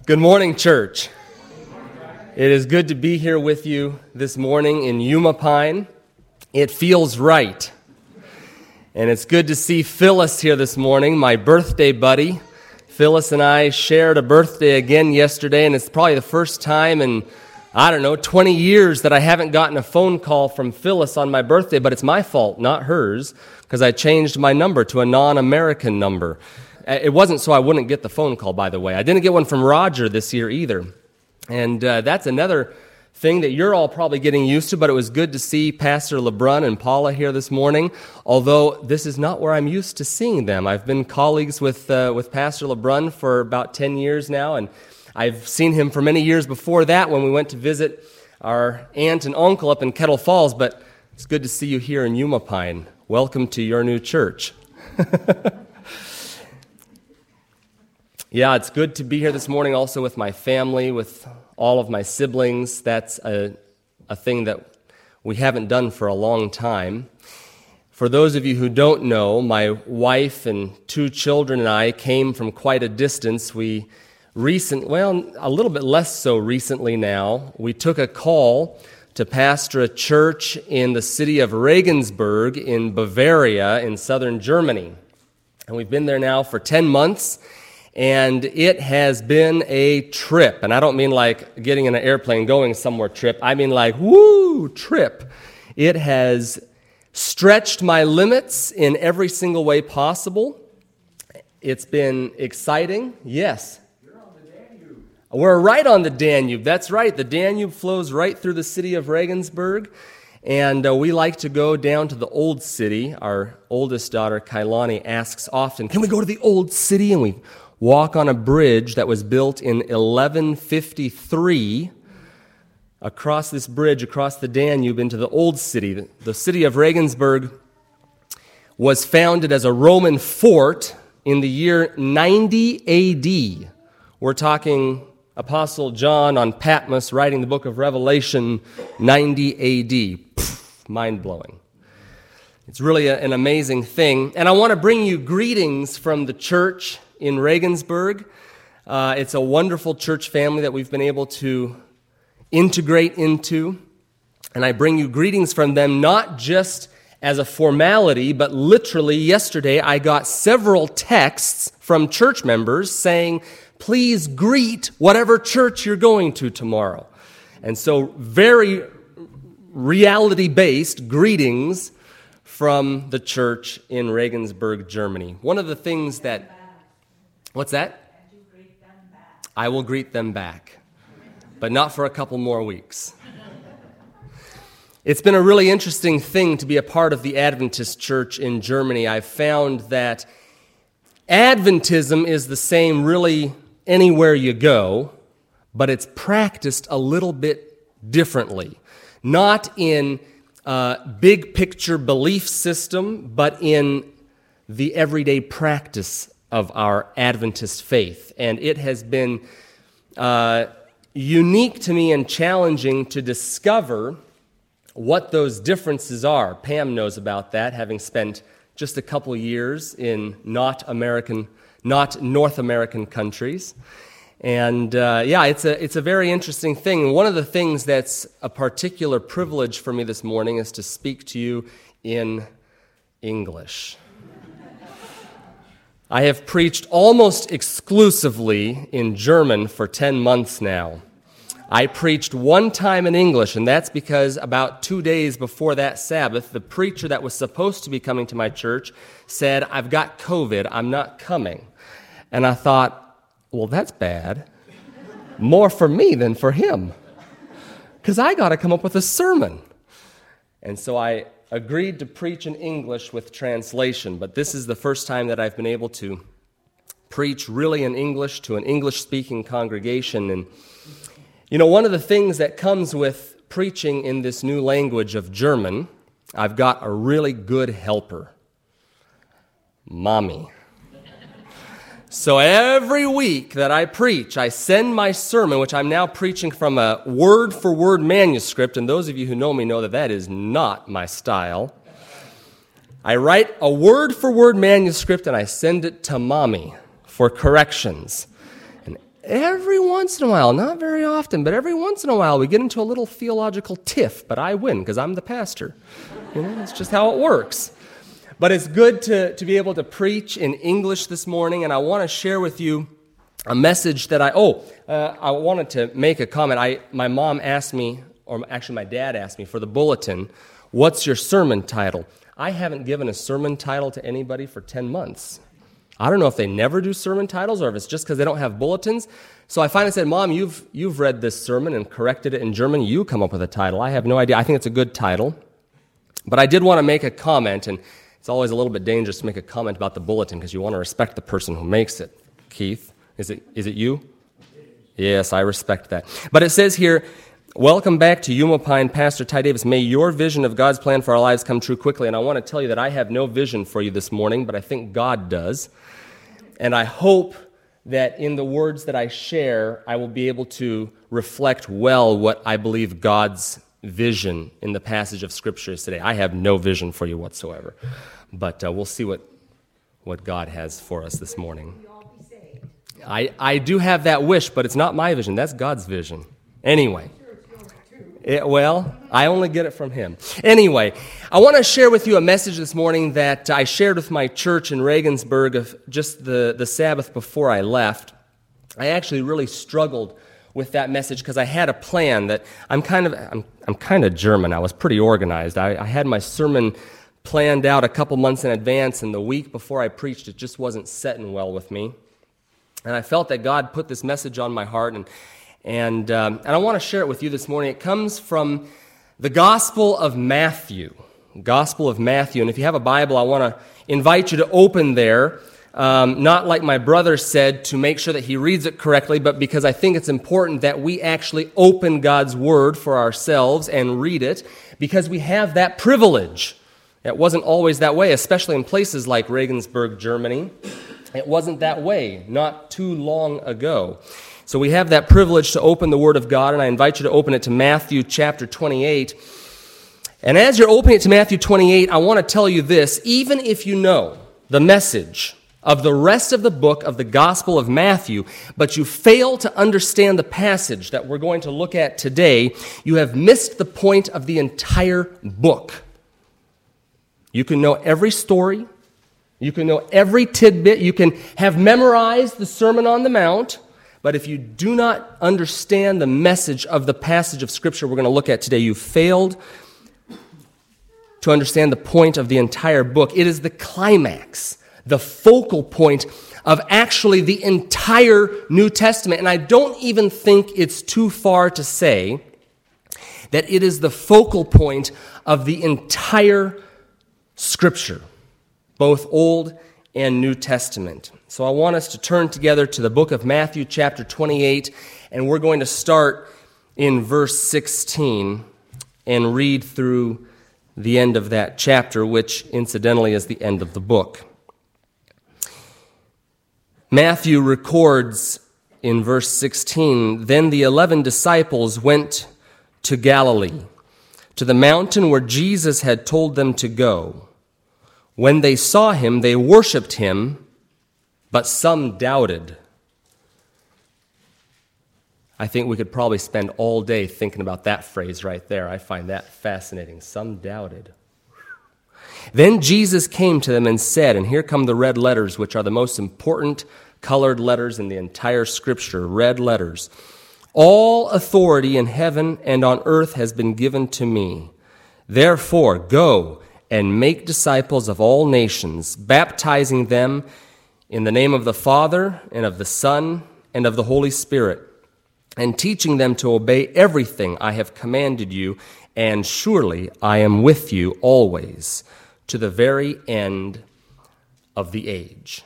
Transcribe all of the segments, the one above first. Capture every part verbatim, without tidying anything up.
Good morning, church. It is good to be here with you this morning in Yuma Pine. It feels right. And it's good to see Phyllis here this morning, my birthday buddy. Phyllis and I shared a birthday again yesterday, and it's probably the first time in, I don't know, twenty years that I haven't gotten a phone call from Phyllis on my birthday, but it's my fault, not hers, because I changed my number to a non-American number. It wasn't so I wouldn't get the phone call, by the way. I didn't get one from Roger this year either. And uh, that's another thing that you're all probably getting used to, but it was good to see Pastor LeBrun and Paula here this morning, although this is not where I'm used to seeing them. I've been colleagues with uh, with Pastor LeBrun for about ten years now, and I've seen him for many years before that when we went to visit our aunt and uncle up in Kettle Falls, but it's good to see you here in Yuma Pine. Welcome to your new church. Yeah, it's good to be here this morning also with my family, with all of my siblings. That's a, a thing that we haven't done for a long time. For those of you who don't know, my wife and two children and I came from quite a distance. We recent, well, a little bit less so recently now, we took a call to pastor a church in the city of Regensburg in Bavaria in southern Germany. And we've been there now for ten months. And it has been a trip. And I don't mean like getting in an airplane going somewhere trip. I mean like, woo, trip. It has stretched my limits in every single way possible. It's been exciting. Yes. You're on the Danube. We're right on the Danube. That's right. The Danube flows right through the city of Regensburg. And uh, we like to go down to the old city. Our oldest daughter, Kailani, asks often, can we go to the old city? And we walk on a bridge that was built in eleven fifty-three across this bridge, across the Danube into the old city. The city of Regensburg was founded as a Roman fort in the year ninety A D. We're talking Apostle John on Patmos writing the book of Revelation, ninety A D. Pfft, mind-blowing. It's really a, an amazing thing. And I want to bring you greetings from the church in Regensburg. Uh, it's a wonderful church family that we've been able to integrate into. And I bring you greetings from them, not just as a formality, but literally yesterday I got several texts from church members saying, please greet whatever church you're going to tomorrow. And so very reality-based greetings from the church in Regensburg, Germany. One of the things that What's that? And you greet them back. I will greet them back, but not for a couple more weeks. It's been a really interesting thing to be a part of the Adventist church in Germany. I've found that Adventism is the same really anywhere you go, but it's practiced a little bit differently. Not in a big picture belief system, but in the everyday practice of our Adventist faith. And it has been uh, unique to me and challenging to discover what those differences are. Pam knows about that, having spent just a couple years in not American, not North American countries. And uh, yeah, it's a it's a very interesting thing. And one of the things that's a particular privilege for me this morning is to speak to you in English. I have preached almost exclusively in German for ten months now. I preached one time in English, and that's because about two days before that Sabbath, the preacher that was supposed to be coming to my church said, I've got COVID, I'm not coming. And I thought, well, that's bad. More for me than for him, because I got to come up with a sermon. And so I agreed to preach in English with translation, but this is the first time that I've been able to preach really in English to an English-speaking congregation. And, you know, one of the things that comes with preaching in this new language of German, I've got a really good helper, Mommy. So every week that I preach, I send my sermon, which I'm now preaching from a word-for-word manuscript, and those of you who know me know that that is not my style. I write a word-for-word manuscript, and I send it to Mommy for corrections. And every once in a while, not very often, but every once in a while, we get into a little theological tiff, but I win because I'm the pastor. You know, that's just how it works. But it's good to, to be able to preach in English this morning, and I want to share with you a message that I, oh, uh, I wanted to make a comment. I, my mom asked me, or actually my dad asked me for the bulletin, what's your sermon title? I haven't given a sermon title to anybody for ten months. I don't know if they never do sermon titles or if it's just because they don't have bulletins. So I finally said, Mom, you've you've read this sermon and corrected it in German. You come up with a title. I have no idea. I think it's a good title. But I did want to make a comment, and it's always a little bit dangerous to make a comment about the bulletin because you want to respect the person who makes it. Keith, is it is it you? Yes, I respect that. But it says here, welcome back to Yuma Pine, Pastor Ty Davis. May your vision of God's plan for our lives come true quickly. And I want to tell you that I have no vision for you this morning, but I think God does. And I hope that in the words that I share, I will be able to reflect well what I believe God's vision in the passage of Scripture is today. I have no vision for you whatsoever, but uh, we'll see what, what God has for us this morning. I, I do have that wish, but it's not my vision. That's God's vision. Anyway. It, well, I only get it from Him. Anyway, I want to share with you a message this morning that I shared with my church in Regensburg of just the, the Sabbath before I left. I actually really struggled with that message because I had a plan that I'm kind of I'm, I'm kind of German. I was pretty organized. I, I had my sermon planned out a couple months in advance, and the week before I preached, it just wasn't setting well with me. And I felt that God put this message on my heart, and And, um, and I want to share it with you this morning. It comes from the Gospel of Matthew. Gospel of Matthew. And if you have a Bible, I want to invite you to open there. Um, not like my brother said, to make sure that he reads it correctly, but because I think it's important that we actually open God's Word for ourselves and read it, because we have that privilege. It wasn't always that way, especially in places like Regensburg, Germany. It wasn't that way not too long ago. So we have that privilege to open the Word of God, and I invite you to open it to Matthew chapter twenty-eight. And as you're opening it to Matthew twenty-eight, I want to tell you this: even if you know the message of the rest of the book of the Gospel of Matthew, but you fail to understand the passage that we're going to look at today, you have missed the point of the entire book. You can know every story, you can know every tidbit, you can have memorized the Sermon on the Mount, but if you do not understand the message of the passage of Scripture we're going to look at today, you failed to understand the point of the entire book. It is the climax, the focal point of actually the entire New Testament. And I don't even think it's too far to say that it is the focal point of the entire Scripture, both Old and New Testament. So I want us to turn together to the book of Matthew chapter twenty-eight, and we're going to start in verse sixteen and read through the end of that chapter, which incidentally is the end of the book. Matthew records in verse sixteen, "Then the eleven disciples went to Galilee, to the mountain where Jesus had told them to go. When they saw him, they worshipped him, but some doubted." I think we could probably spend all day thinking about that phrase right there. I find that fascinating. Some doubted. Then Jesus came to them and said, and here come the red letters, which are the most important colored letters in the entire Scripture, red letters. "All authority in heaven and on earth has been given to me. Therefore, go and make disciples of all nations, baptizing them in the name of the Father and of the Son and of the Holy Spirit, and teaching them to obey everything I have commanded you, and surely I am with you always, to the very end of the age."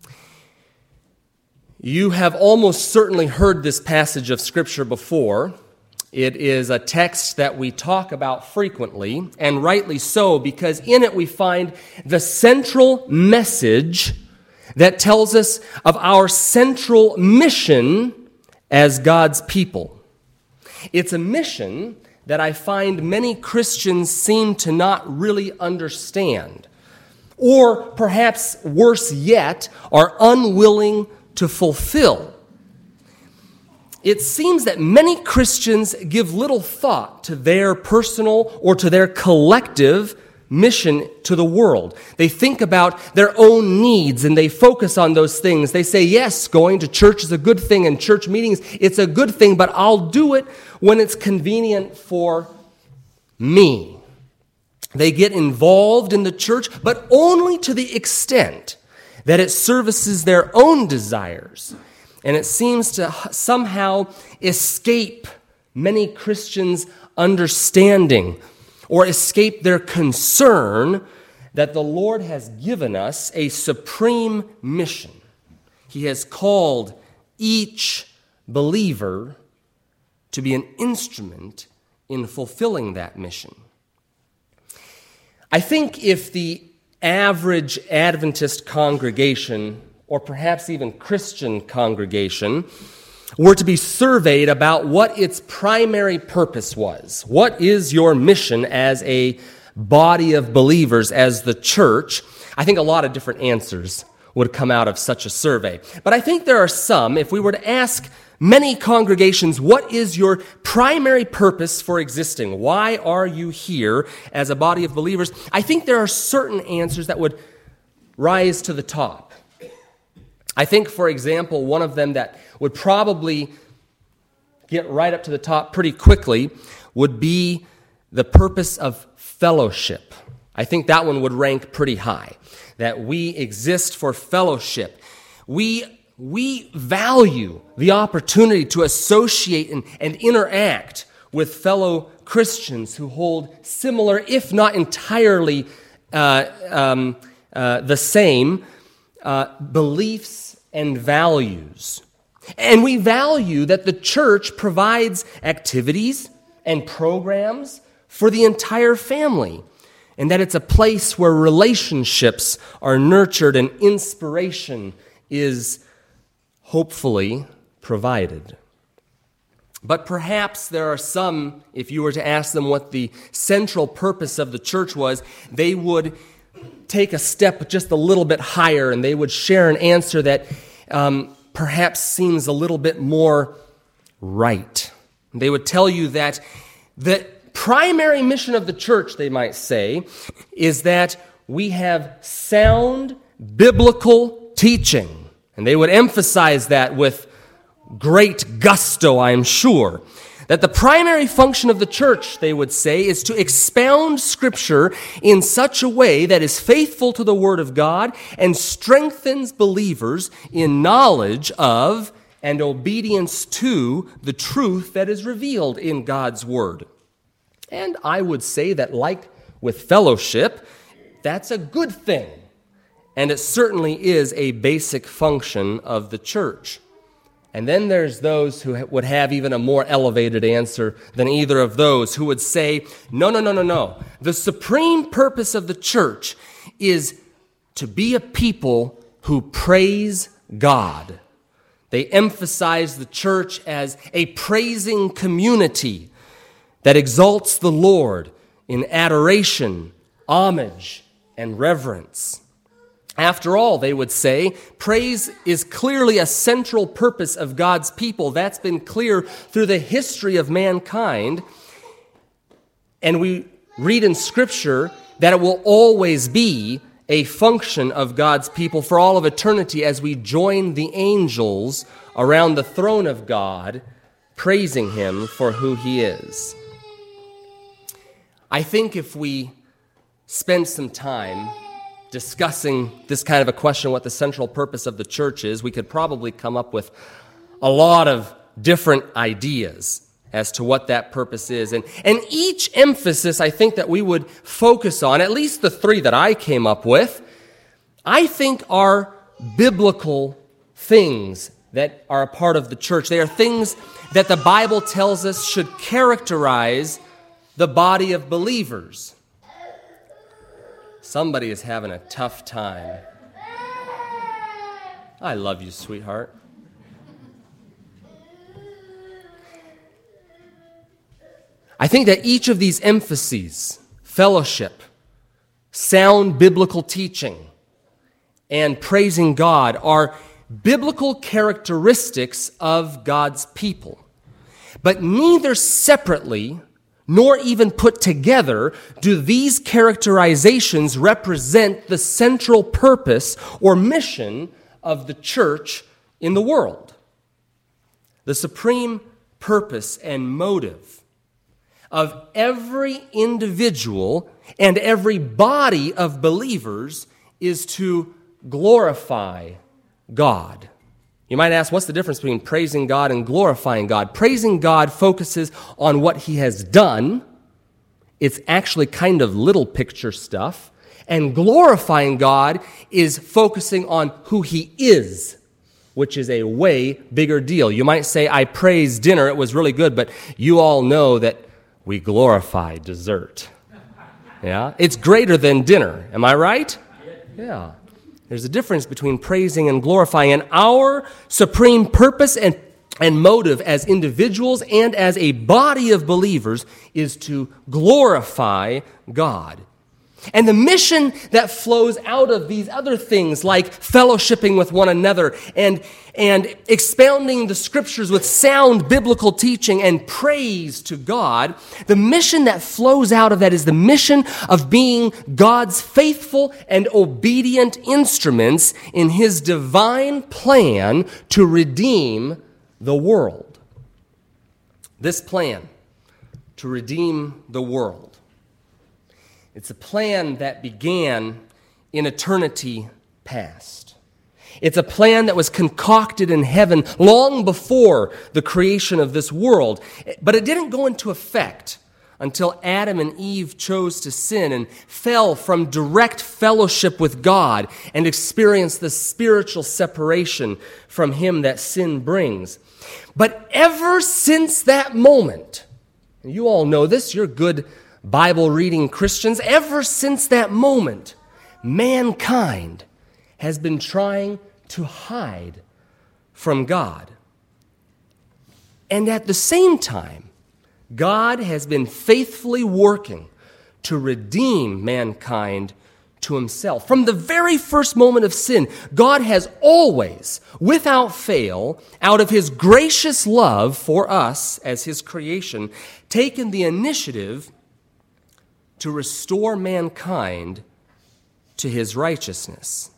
You have almost certainly heard this passage of Scripture before. It is a text that we talk about frequently, and rightly so, because in it we find the central message that tells us of our central mission as God's people. It's a mission that I find many Christians seem to not really understand, or perhaps worse yet, are unwilling to fulfill. it seems that many Christians give little thought to their personal or to their collective mission to the world. They think about their own needs and they focus on those things. They say, yes, going to church is a good thing and church meetings, it's a good thing, but I'll do it when it's convenient for me. They get involved in the church, but only to the extent that it services their own desires. And it seems to somehow escape many Christians' understanding or escape their concern that the Lord has given us a supreme mission. He has called each believer to be an instrument in fulfilling that mission. I think if the average Adventist congregation, or perhaps even Christian congregation, were to be surveyed about what its primary purpose was. What is your mission as a body of believers, as the church? I think a lot of different answers would come out of such a survey. But I think there are some, if we were to ask many congregations, what is your primary purpose for existing? Why are you here as a body of believers? I think there are certain answers that would rise to the top. I think, for example, one of them that would probably get right up to the top pretty quickly would be the purpose of fellowship. I think that one would rank pretty high, that we exist for fellowship. We, we value the opportunity to associate and, and interact with fellow Christians who hold similar, if not entirely uh, um, uh, the same, uh, beliefs and values. And we value that the church provides activities and programs for the entire family, and that it's a place where relationships are nurtured and inspiration is hopefully provided. But perhaps there are some, if you were to ask them what the central purpose of the church was, they would take a step just a little bit higher, and they would share an answer that um, perhaps seems a little bit more right. They would tell you that the primary mission of the church, they might say, is that we have sound biblical teaching. And they would emphasize that with great gusto, I'm sure. That the primary function of the church, they would say, is to expound Scripture in such a way that is faithful to the Word of God and strengthens believers in knowledge of and obedience to the truth that is revealed in God's Word. And I would say that, like with fellowship, that's a good thing. And it certainly is a basic function of the church. And then there's those who would have even a more elevated answer than either of those, who would say, no, no, no, no, no. The supreme purpose of the church is to be a people who praise God. They emphasize the church as a praising community that exalts the Lord in adoration, homage, and reverence. After all, they would say, praise is clearly a central purpose of God's people. That's been clear through the history of mankind. And we read in Scripture that it will always be a function of God's people for all of eternity as we join the angels around the throne of God, praising Him for who He is. I think if we spend some time discussing this kind of a question, what the central purpose of the church is, we could probably come up with a lot of different ideas as to what that purpose is. And, and each emphasis, I think, that we would focus on, at least the three that I came up with, I think are biblical things that are a part of the church. They are things that the Bible tells us should characterize the body of believers. Somebody is having a tough time. I love you, sweetheart. I think that each of these emphases, fellowship, sound biblical teaching, and praising God, are biblical characteristics of God's people. But neither separately nor even put together do these characterizations represent the central purpose or mission of the church in the world. The supreme purpose and motive of every individual and every body of believers is to glorify God. You might ask, what's the difference between praising God and glorifying God? Praising God focuses on what He has done. It's actually kind of little picture stuff. And glorifying God is focusing on who He is, which is a way bigger deal. You might say, I praised dinner, it was really good, but you all know that we glorify dessert. Yeah? It's greater than dinner. Am I right? Yeah. There's a difference between praising and glorifying, and our supreme purpose and, and motive as individuals and as a body of believers is to glorify God. And the mission that flows out of these other things, like fellowshipping with one another and, and expounding the scriptures with sound biblical teaching and praise to God, the mission that flows out of that is the mission of being God's faithful and obedient instruments in His divine plan to redeem the world. This plan to redeem the world. It's a plan that began in eternity past. It's a plan that was concocted in heaven long before the creation of this world. But it didn't go into effect until Adam and Eve chose to sin and fell from direct fellowship with God and experienced the spiritual separation from Him that sin brings. But ever since that moment, and you all know this, you're good Bible-reading Christians, ever since that moment, mankind has been trying to hide from God. And at the same time, God has been faithfully working to redeem mankind to Himself. From the very first moment of sin, God has always, without fail, out of His gracious love for us as His creation, taken the initiative to restore mankind to His righteousness.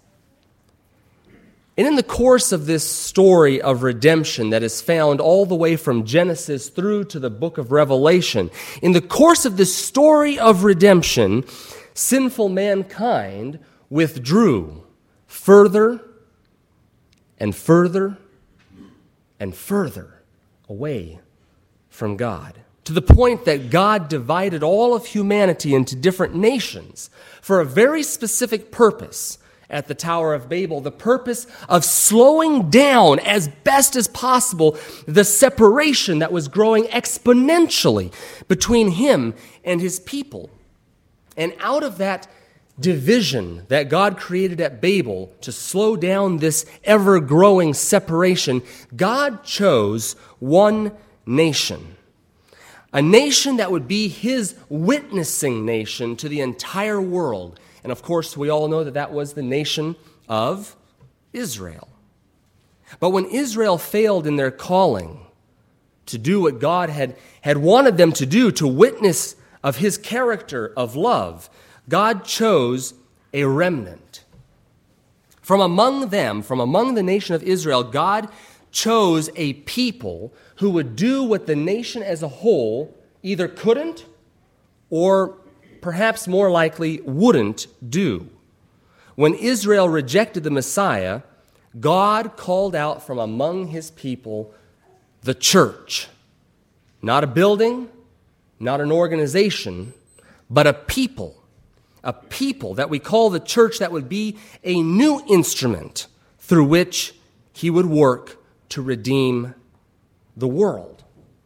And in the course of this story of redemption that is found all the way from Genesis through to the book of Revelation, in the course of this story of redemption, sinful mankind withdrew further and further and further away from God, to the point that God divided all of humanity into different nations for a very specific purpose at the Tower of Babel, the purpose of slowing down as best as possible the separation that was growing exponentially between Him and His people. And out of that division that God created at Babel to slow down this ever-growing separation, God chose one nation. A nation that would be His witnessing nation to the entire world. And of course, we all know that that was the nation of Israel. But when Israel failed in their calling to do what God had, had wanted them to do, to witness of His character of love, God chose a remnant. From among them, from among the nation of Israel, God chose a people who would do what the nation as a whole either couldn't or perhaps more likely wouldn't do. When Israel rejected the Messiah, God called out from among His people the church. Not a building, not an organization, but a people. A people that we call the church that would be a new instrument through which He would work to redeem the world.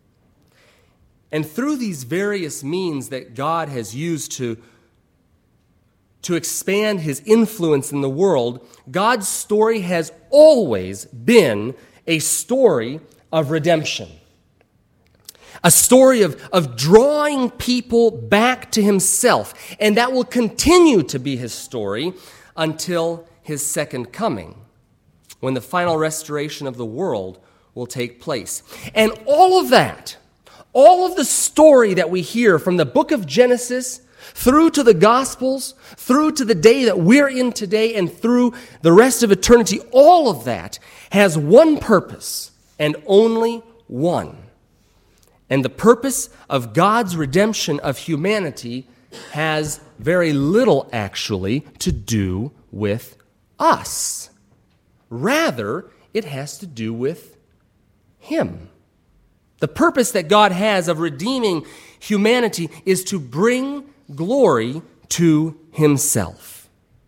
And through these various means that God has used to, to expand His influence in the world, God's story has always been a story of redemption. A story of, of drawing people back to Himself. And that will continue to be His story until His second coming. when the final restoration of the world will take place. And all of that, all of the story that we hear from the book of Genesis through to the Gospels, through to the day that we're in today, and through the rest of eternity, all of that has one purpose and only one. And the purpose of God's redemption of humanity has very little actually to do with us. Rather, it has to do with Him. The purpose that God has of redeeming humanity is to bring glory to Himself,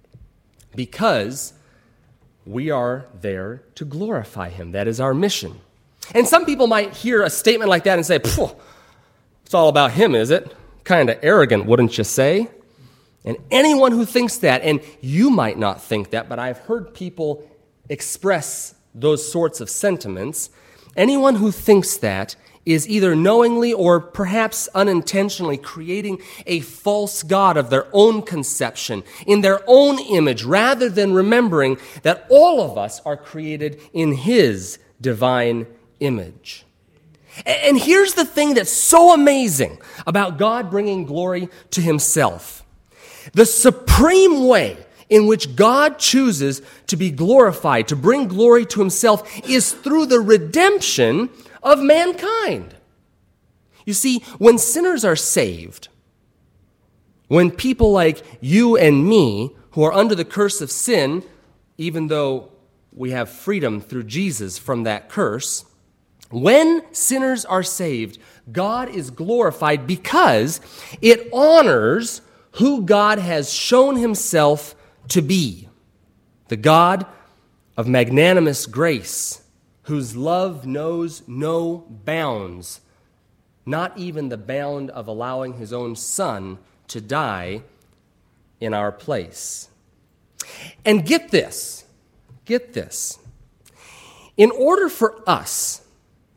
because we are there to glorify Him. That is our mission. And some people might hear a statement like that and say, "Phew, it's all about Him, is it? Kind of arrogant, wouldn't you say?" And anyone who thinks that, and you might not think that, but I've heard people express those sorts of sentiments, anyone who thinks that is either knowingly or perhaps unintentionally creating a false god of their own conception, in their own image, rather than remembering that all of us are created in His divine image. And here's the thing that's so amazing about God bringing glory to Himself. The supreme way in which God chooses to be glorified, to bring glory to Himself, is through the redemption of mankind. You see, when sinners are saved, when people like you and me, who are under the curse of sin, even though we have freedom through Jesus from that curse, when sinners are saved, God is glorified because it honors who God has shown Himself to be, the God of magnanimous grace, whose love knows no bounds, not even the bound of allowing His own Son to die in our place. And get this, get this. In order for us,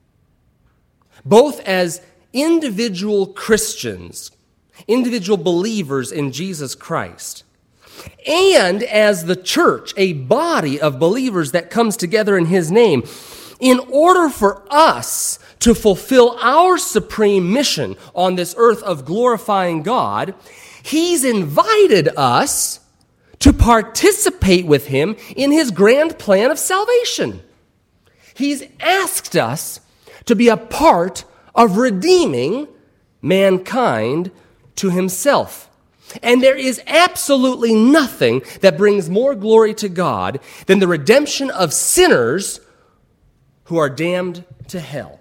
both as individual Christians, individual believers in Jesus Christ, and as the church, a body of believers that comes together in His name, in order for us to fulfill our supreme mission on this earth of glorifying God, He's invited us to participate with Him in His grand plan of salvation. He's asked us to be a part of redeeming mankind to Himself. And there is absolutely nothing that brings more glory to God than the redemption of sinners who are damned to hell.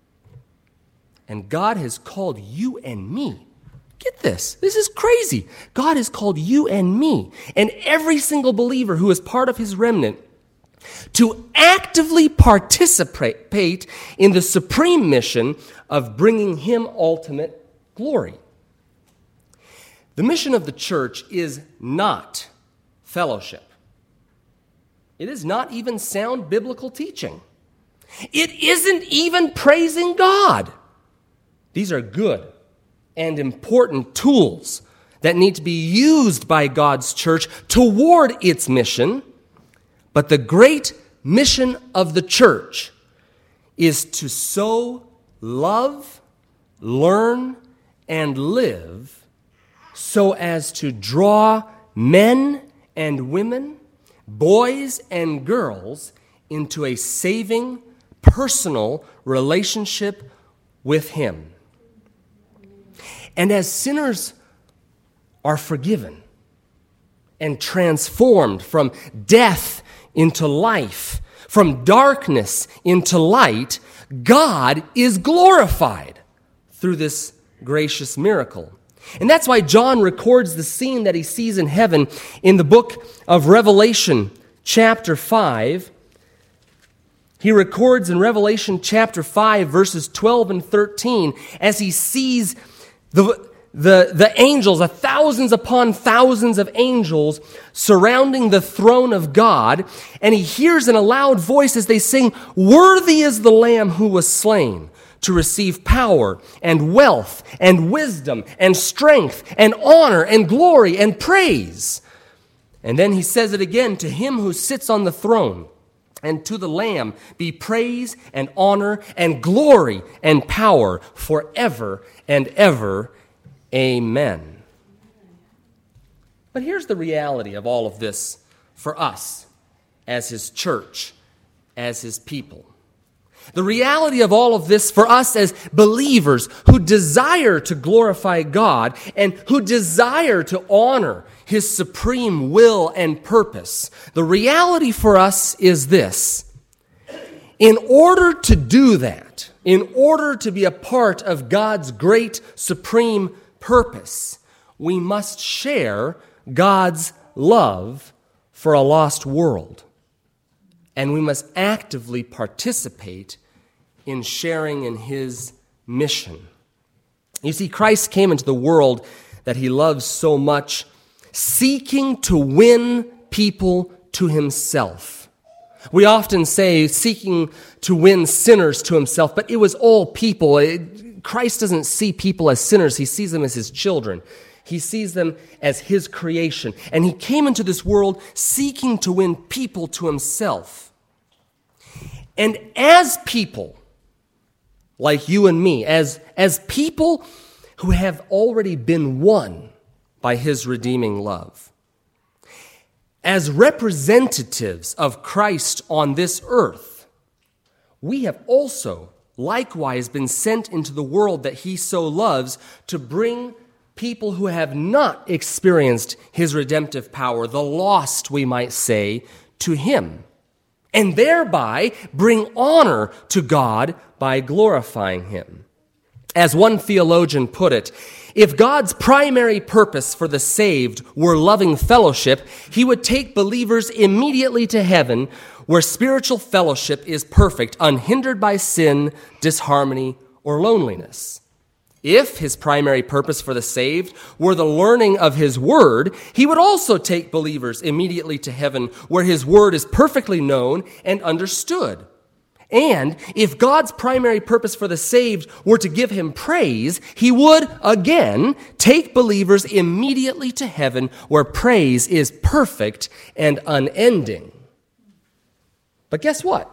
And God has called you and me. Get this. This is crazy. God has called you and me and every single believer who is part of His remnant to actively participate in the supreme mission of bringing Him ultimate glory. The mission of the church is not fellowship. It is not even sound biblical teaching. It isn't even praising God. These are good and important tools that need to be used by God's church toward its mission. But the great mission of the church is to so love, learn, and live so as to draw men and women, boys and girls, into a saving, personal relationship with Him. And as sinners are forgiven and transformed from death into life, from darkness into light, God is glorified through this gracious miracle. And that's why John records the scene that he sees in heaven in the book of Revelation, chapter five. He records in Revelation chapter five, verses twelve and thirteen, as he sees the, the, the angels, a thousands upon thousands of angels surrounding the throne of God, and he hears in a loud voice as they sing, "Worthy is the Lamb who was slain to receive power and wealth and wisdom and strength and honor and glory and praise." And then he says it again, "To Him who sits on the throne And to the Lamb be praise and honor and glory and power forever and ever. Amen. But here's the reality of all of this for us as his church, as his people. The reality of all of this for us as believers who desire to glorify God and who desire to honor his supreme will and purpose. The reality for us is this. In order to do that, in order to be a part of God's great supreme purpose, we must share God's love for a lost world. And we must actively participate in sharing in his mission. You see, Christ came into the world that he loves so much, seeking to win people to himself. We often say seeking to win sinners to himself, but it was all people. It, Christ doesn't see people as sinners. He sees them as his children. He sees them as his creation. And he came into this world seeking to win people to himself. And as people, like you and me, as, as people who have already been won by his redeeming love, as representatives of Christ on this earth, we have also likewise been sent into the world that he so loves to bring people who have not experienced his redemptive power, the lost, we might say, to him, and thereby bring honor to God by glorifying him. As one theologian put it, if God's primary purpose for the saved were loving fellowship, he would take believers immediately to heaven, where spiritual fellowship is perfect, unhindered by sin, disharmony, or loneliness. If his primary purpose for the saved were the learning of his word, he would also take believers immediately to heaven, where his word is perfectly known and understood. And if God's primary purpose for the saved were to give him praise, he would, again, take believers immediately to heaven, where praise is perfect and unending. But guess what?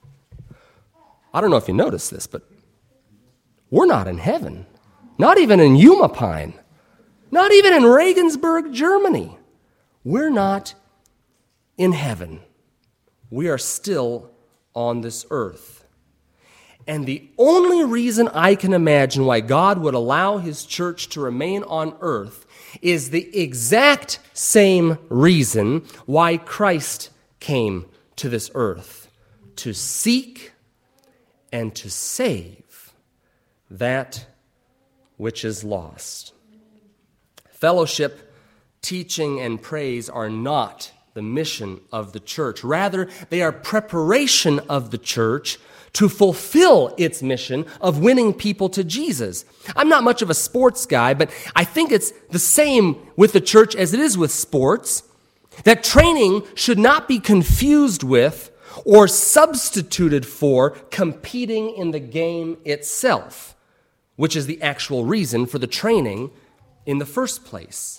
I don't know if you noticed this, but we're not in heaven. Not even in Yuma Pine. Not even in Regensburg, Germany. We're not in heaven. We are still on this earth. And the only reason I can imagine why God would allow his church to remain on earth is the exact same reason why Christ came to this earth: to seek and to save that which is lost. Fellowship, teaching, and praise are not the mission of the church. Rather, they are preparation of the church to fulfill its mission of winning people to Jesus. I'm not much of a sports guy, but I think it's the same with the church as it is with sports, that training should not be confused with or substituted for competing in the game itself, which is the actual reason for the training in the first place.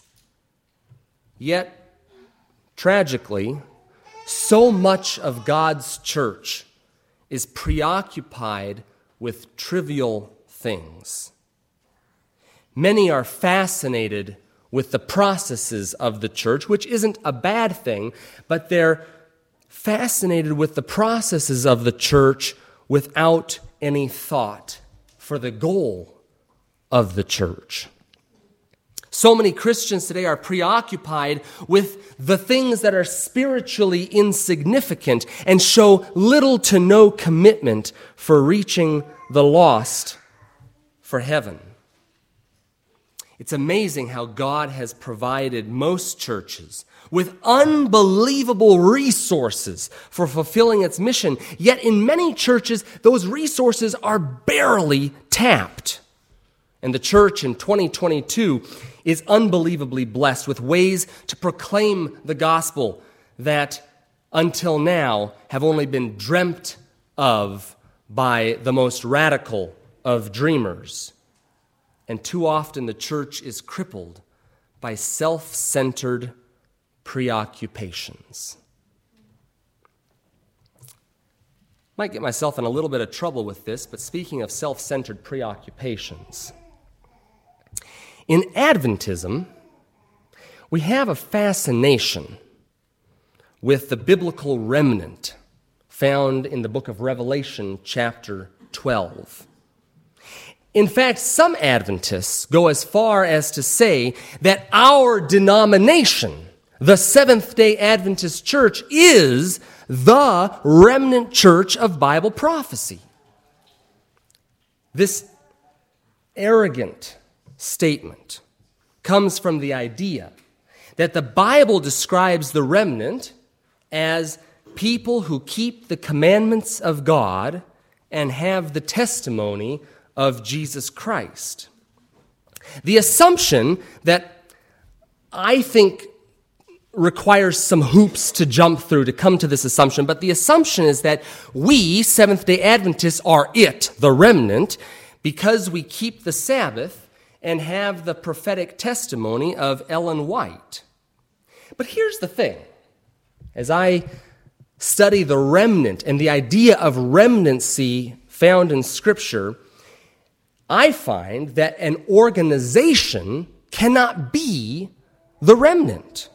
Yet, tragically, so much of God's church is preoccupied with trivial things. Many are fascinated with the processes of the church, which isn't a bad thing, but they're fascinated with the processes of the church without any thought for the goal of the church. So many Christians today are preoccupied with the things that are spiritually insignificant and show little to no commitment for reaching the lost for heaven. It's amazing how God has provided most churches with unbelievable resources for fulfilling its mission. Yet in many churches, those resources are barely tapped. And the church in twenty twenty-two is unbelievably blessed with ways to proclaim the gospel that until now have only been dreamt of by the most radical of dreamers. And too often the church is crippled by self-centered preoccupations. Might get myself in a little bit of trouble with this, but speaking of self-centered preoccupations, in Adventism, we have a fascination with the biblical remnant found in the book of Revelation, chapter twelve. In fact, some Adventists go as far as to say that our denomination, the Seventh-day Adventist Church, is the remnant church of Bible prophecy. This arrogant statement comes from the idea that the Bible describes the remnant as people who keep the commandments of God and have the testimony of Jesus Christ. The assumption that I think requires some hoops to jump through to come to this assumption, but the assumption is that we, Seventh-day Adventists, are it, the remnant, because we keep the Sabbath and have the prophetic testimony of Ellen White. But here's the thing. As I study the remnant and the idea of remnancy found in Scripture, I find that an organization cannot be the remnant.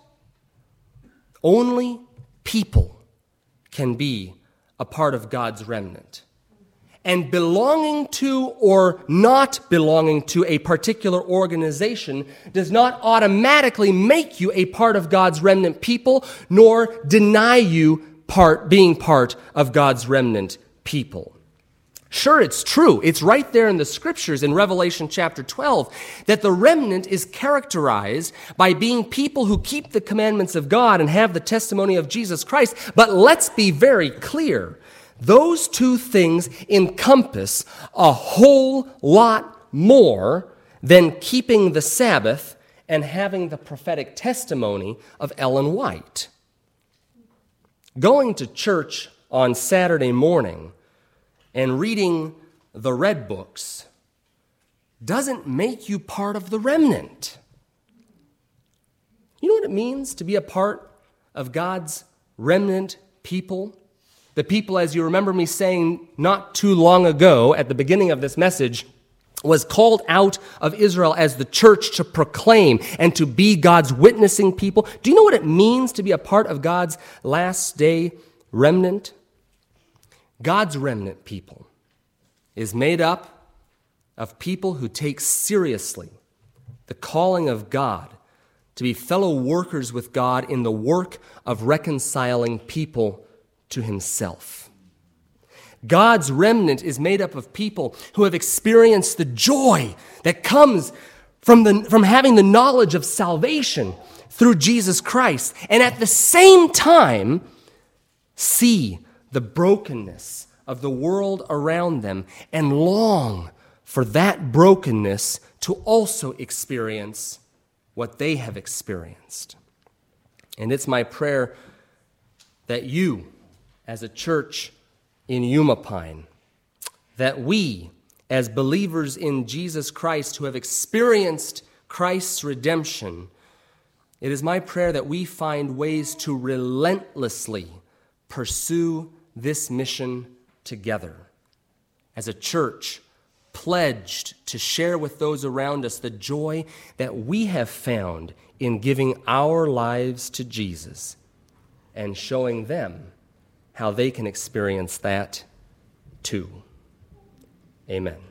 Only people can be a part of God's remnant. And belonging to or not belonging to a particular organization does not automatically make you a part of God's remnant people, nor deny you part being part of God's remnant people. Sure, it's true. It's right there in the Scriptures in Revelation chapter twelve that the remnant is characterized by being people who keep the commandments of God and have the testimony of Jesus Christ. But let's be very clear. Those two things encompass a whole lot more than keeping the Sabbath and having the prophetic testimony of Ellen White. Going to church on Saturday morning and reading the red books doesn't make you part of the remnant. You know what it means to be a part of God's remnant people? The people, as you remember me saying not too long ago at the beginning of this message, was called out of Israel as the church to proclaim and to be God's witnessing people. Do you know what it means to be a part of God's last day remnant? God's remnant people is made up of people who take seriously the calling of God to be fellow workers with God in the work of reconciling people to himself. God's remnant is made up of people who have experienced the joy that comes from, the, from having the knowledge of salvation through Jesus Christ, and at the same time see the brokenness of the world around them and long for that brokenness to also experience what they have experienced. And it's my prayer that you, as a church in Yuma Pine, that we, as believers in Jesus Christ who have experienced Christ's redemption, it is my prayer that we find ways to relentlessly pursue this mission together as a church pledged to share with those around us the joy that we have found in giving our lives to Jesus and showing them how they can experience that too. Amen.